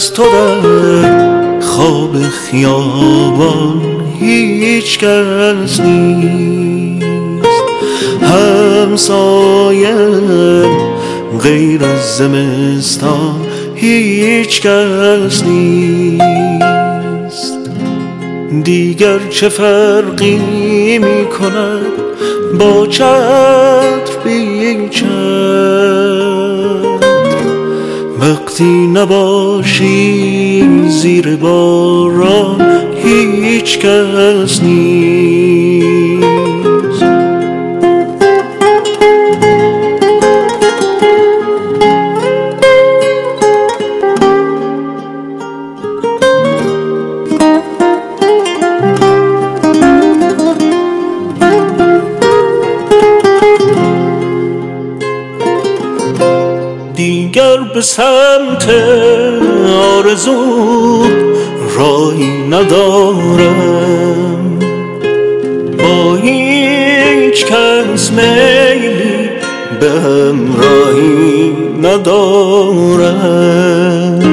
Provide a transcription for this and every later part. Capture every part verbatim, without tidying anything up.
از تو در خواب خیابان هیچ کس نیست، همسایم غیر از زمستان هیچ کس نیست. دیگر چه فرقی می کند با چتر بی چتر، وقتی نباشی زیر باران هیچ کس نیست. دیگر به سمت آرزو راهی ندارم، با هیچ کس میلی به همراهی ندارم.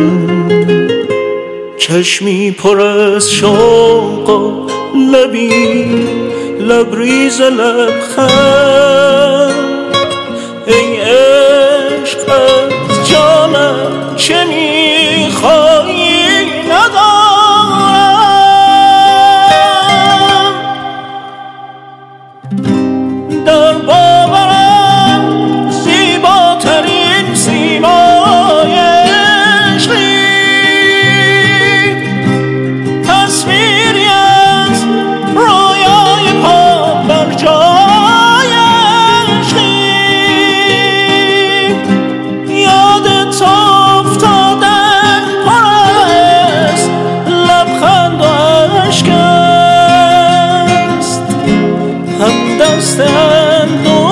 چشمی پر از شوق و لبی لبریز لبخند، ای عشق از جانم چه میخوایی ندارم. در باورم زیباترین سیمای عشقی، تصویری از رویای پا بر جای عشقی. یادت افتادن پر از لبخند و اشک است، هم دست اندوه